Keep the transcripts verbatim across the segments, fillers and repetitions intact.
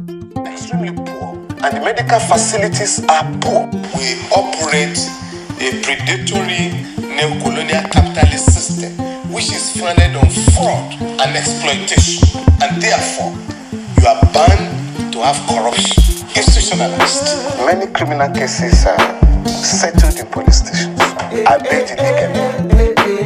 extremely poor, and the medical facilities are poor. We operate a predatory neo-colonial capitalist system which is founded on fraud and exploitation, and therefore you are bound to have corruption institutionalized. Many criminal cases are settled in police stations. I beg the legal.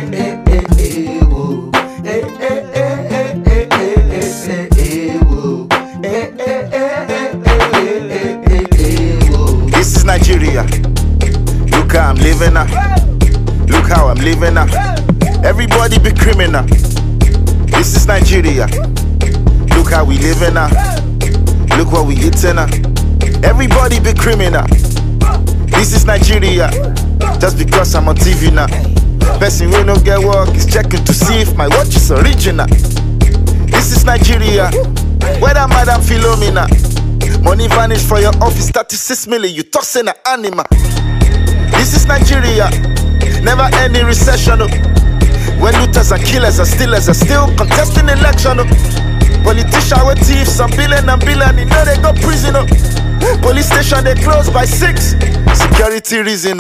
This is Nigeria. Look how I'm living now. Look how I'm living now. Everybody be criminal. This is Nigeria. Look how we living now. Look what we eating now. Everybody be criminal. This is Nigeria. Just because I'm on T V now. Person we no get work is checking to see if my watch is original. This is Nigeria. Whether Madam Philomena, money vanish for your office, thirty-six million, you tossing an animal. This is Nigeria. Never any recession. When looters and killers and stealers are still contesting election. Politicians with thieves, some billion and billion, you know they go prison. Police station they close by six. Security reason.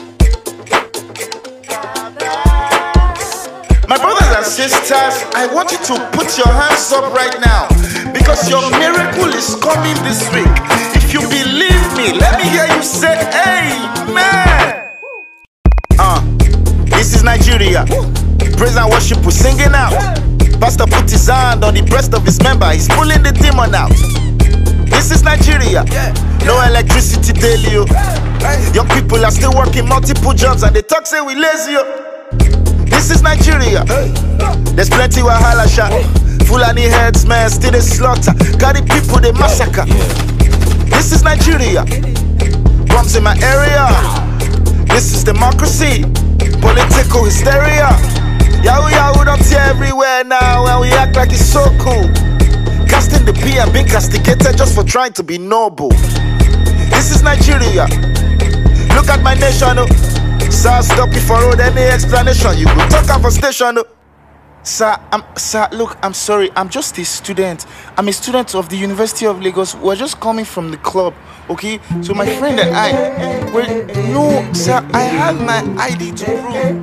My brothers and sisters, I want you to put your hands up right now, because your miracle is coming this week. If you believe me, let me hear you say amen. Uh, this is Nigeria. Praise and worship, we're singing out. Pastor put his hand on the breast of his member, he's pulling the demon out. This is Nigeria. No electricity daily. Young people are still working multiple jobs and they talk say we lazy. This is Nigeria. There's plenty wahala shot. Fulani heads, man, still they slaughter. Carry people, they massacre. This is Nigeria. Bombs in my area. This is democracy. Political hysteria. Yahoo Yahoo don't tear everywhere now, and we act like it's so cool. Casting the P and being castigated just for trying to be noble. This is Nigeria. Look at my nation. Sir, stop before road any explanation. You will talk off a station. Sir, I'm, sir, look, I'm sorry. I'm just a student. I'm a student of the University of Lagos. We're just coming from the club, okay? So my friend and I, we're, no, sir, I have my I D to prove.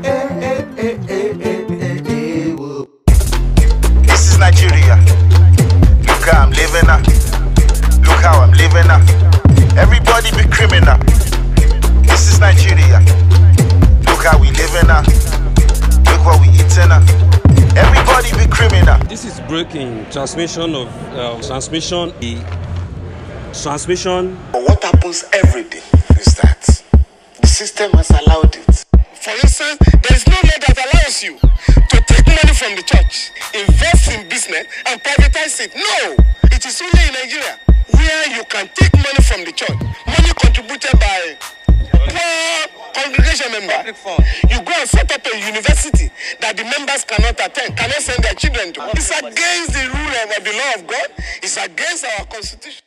This is Nigeria. Look how I'm living now. Look how I'm living now. Everybody be criminal. This is Nigeria. Look how we living now. Look what we eating now. Everybody be criminal. This is breaking transmission of uh, transmission. The transmission. What happens every day is that the system has allowed it. For instance, there is no law that allows you to take money from the church, invest in business, and privatize it. No, it is only in Nigeria where you can take money from the church, money contributed by poor congregation member. You go and set up a university that the members cannot attend, cannot send their children to. It's against the rule of the law of God. It's against our constitution.